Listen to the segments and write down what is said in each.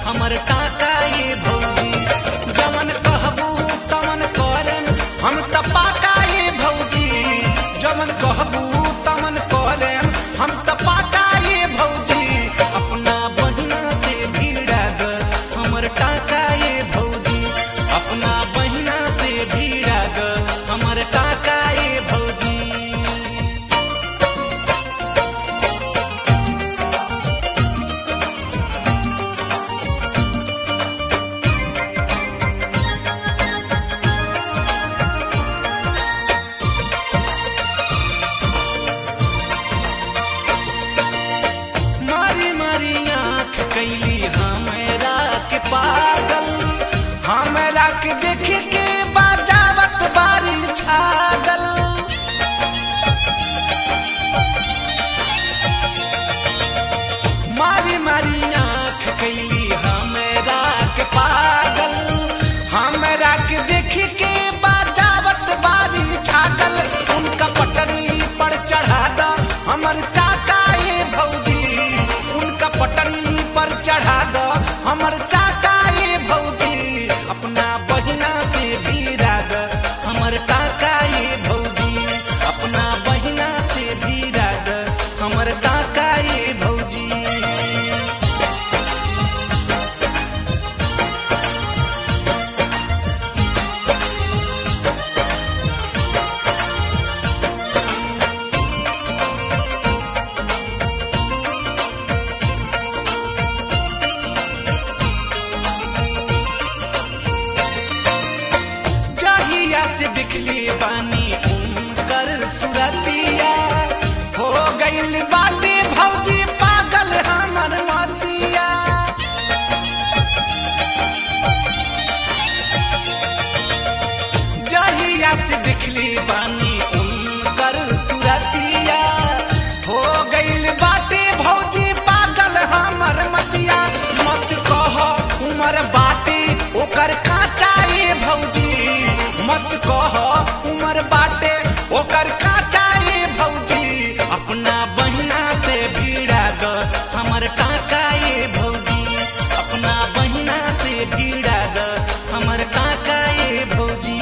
हमर टाका ये भौजी जवन कहबू तमन करम हम त पाका ये भौजी जवन कहबू तमन करम हम त पाका ये भौजी अपना बहिना से भिड़ा द हमर टाका ये भौजी अपना बहिना से भिड़ा द हमर टाका ये भौजी। मारी मारी आँख कैली हमरा के पागल हमरा के देख के बजावत बारी छागल मारी मारी आँख कैली हमरा के पागल हमरा के देख के बजावत बारी छागल उनका पटरी पर चढ़ा द हमर चाका ये भौजी उनका पटरी पर चढ़ा दो हमर चाका ये भौजी अपना बहिना से भिड़ा द हमर टाका ये भौजी अपना बहिना से भिड़ा द हमर टाका ये भौजी। जहिया से दिखली बानी उनकर सुरतिया हो गइल बाटे भौजी पागल हमर मतिया जहिया से दिखली बानी उनकर सुरतिया हो गइल बाटे भौजी पागल हमर मतिया मत कह उमर बाटे ओकर काचा ये भौजी मत कह उमर बाटे ओकर काचा ये भौजी अपना बहिना से भिड़ा द हमर टाका ये भौजी अपना बहिना से भिड़ा द हमर टाका ये भौजी।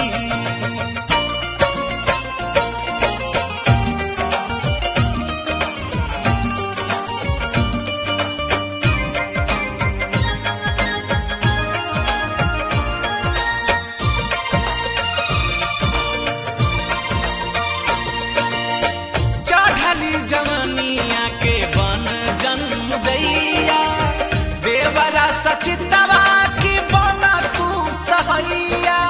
चढ़ली जवानिया के बन जन्म दैया देवरा सचितवा की बन तू सहैया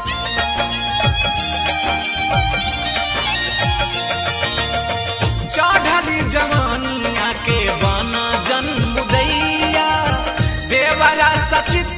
चढ़ली जवानिया के बन जन्म दैया देवरा सचित